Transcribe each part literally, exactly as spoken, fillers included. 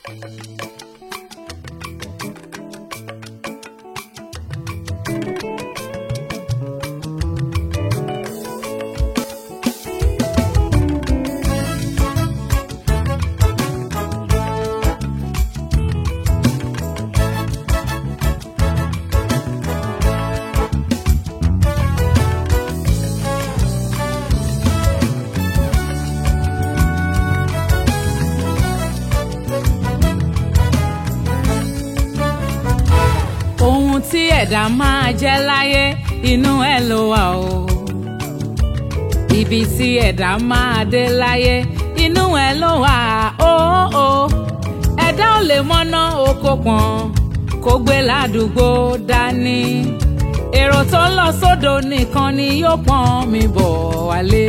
tí ẹ̀dá máa jẹ́ láyé inú ẹ̀ ló wà o. Ibi tí ẹ̀dá máa dé láyé inú ẹ̀ ló wà o. Ẹ̀dá ò lè mọ́ná oko pọ̀n kó gbé ládùúgbò dání. Èrò tó ń lọ sódò nìkan ni yóò pọ́n mi bọ̀ wálé.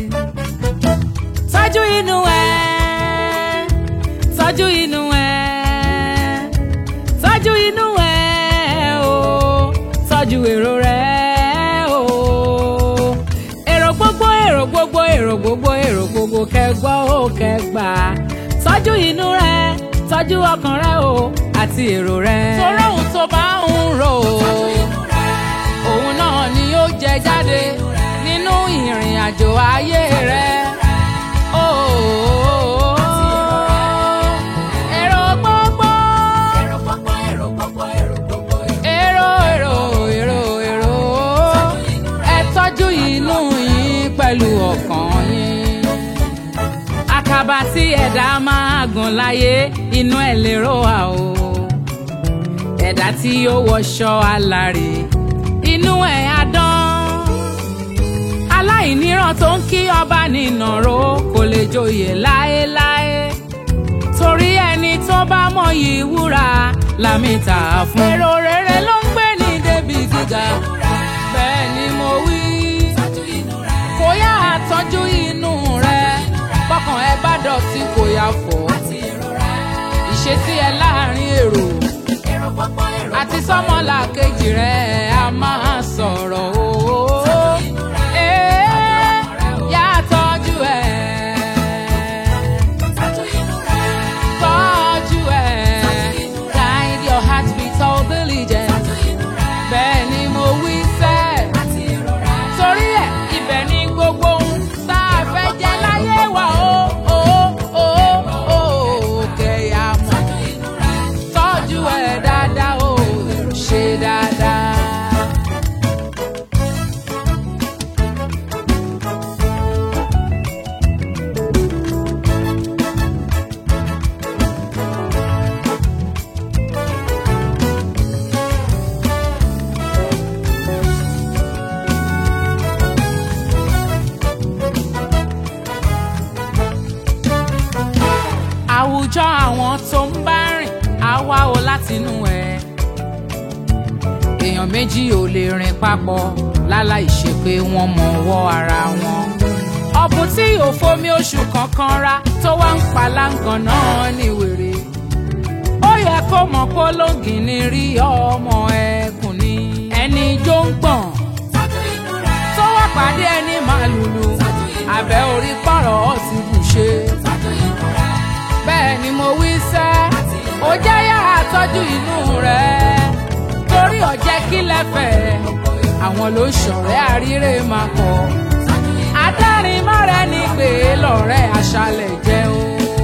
Tọ́jú inú ẹ̀, tọ́jú inú ẹ̀, tọ́jú inú ẹ̀. Tọ́jú èrò rẹ̀ o. Èrò gbogbo èrò gbogbo èrò gbogbo èrò gbogbo kẹgbọ́ ó kẹgbà. Tọ́jú inú rẹ̀, tọ́jú ọkàn rẹ̀ o àti èrò rẹ̀. Torí ohun tó bá ń rò òun náà ni yóò jẹ jáde nínú ìrìn àjò ayé rẹ̀. Pẹ̀lú ọkàn yín. Àkàbà tí ẹ̀dá máa gùn láyé inú ẹ̀ lérò wà o. Ẹ̀dá tí yóò wọṣọ alárè inú ẹ̀ á dán. Aláìníran tó ń kí ọba nínàró kò lè joyè láéláé. Torí ẹni tó bá mọyì wúrà lámìtà fún. Èrò rere ló ń gbé ní débi gíga. Bẹ́ẹ̀ ni mo wí. Kò yá àtọ́jú inú rẹ̀, bọ́kàn ẹ bá dọ̀tí kò yá fọ̀. Ìṣesí ẹ láàrin èrò àti sọ́mọ́là kejì rẹ̀ a máa sọ̀rọ̀ o. Yá tọ́jú ẹ̀, tọ́jú ẹ̀, guide your heart with all diligence. Bẹ́ẹ̀ ni mo wí sẹ́, torí ẹ̀ ibẹ̀ ni gbogbo ohun tá a fẹ́ jẹ láyé wa o. Kẹ̀yà mọ̀, tọ́jú ẹ̀ dáadáa o, ṣe dáadáa. Àwùjọ àwọn tó ń bá rìn á wá o látinú ẹ̀. Èèyàn méjì ò lè rìn papọ̀ láláì ṣe pé wọ́n mọ ọwọ́ ara wọn. Ọ̀bùn tí ò fomi oṣù kankan ra tó wá ń paláǹgàn náà ní wèrè. Ó yẹ kó mọ̀ kó lóǹgì ní rí ọmọ ẹkùn ni. Ẹni jó ń gbọ̀n tó wá pàdé ẹni màlúlù àbẹ̀ orí pọ̀rọ̀ ọ̀sìn bùṣe. Bẹ́ẹ̀ ni mo wí sẹ́, ó jẹ́ yàrá tọ́jú inú rẹ̀. Torí ọ̀jẹ́ kí lẹ́fẹ̀ẹ́, àwọn ló ṣọ̀rẹ́ àríre máa kọ̀. Adárin mọ́rẹ́ ní pé lọ́rẹ́ aṣálẹ̀ jẹ́ o.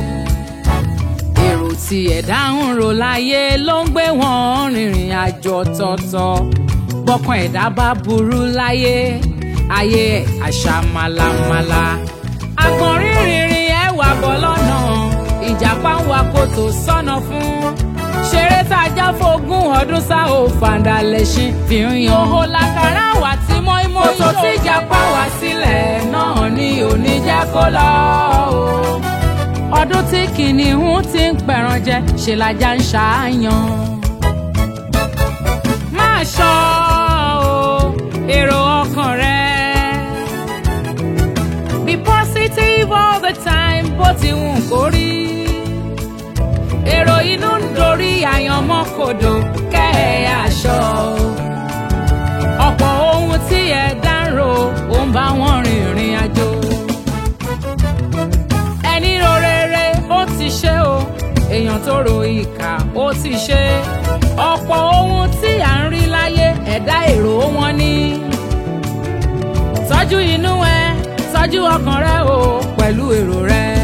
Èrò tí ẹ̀dá ń rò láyé ló ń gbé wọn rìnrìn àjò ọ̀tọ̀ọ̀tọ̀. Bọ́kàn ẹ̀dá bá burú láyé, ayé ẹ̀ àṣà màlàmàlà. Àgbọ̀nrín rìnrìn ẹ̀ wà bọ́ lọ́nà. Ìjàpá ń wa kòtò sọ́nà fún. Ṣeré tá a já fógún ọdún sá ò fàǹdà lẹ́ṣin fi ń yan. Òhò làkàrà wà tí mọ́ímọ́ yóò. Kòtò tí ìjàpá wà sílẹ̀ náà ni ò ní jẹ́ kó lọ o. Ọdún tí kìnìún ti ń pẹ̀ràn jẹ ṣe lajá ń ṣàáyàn. Máa ṣọ́ o èrò ọkàn rẹ̀. Be positive all the time bó ti wù kó rí. Èrò inú ń dorí àyànmọ́ kodò kẹ́ ẹ̀ aṣọ. Ọ̀pọ̀ ohun tí ẹ dárò ó ń bá wọn rìnrìn àjò. Ẹni ro rere ó ti ṣe o, èèyàn tó ro ìkà ó ti ṣe ọ̀pọ̀ ohun tí à ń rí láyé ẹ̀dá èrò wọn ni. tọ́jú inú ẹ tọ́jú ọkàn rẹ o pẹ̀lú èrò rẹ.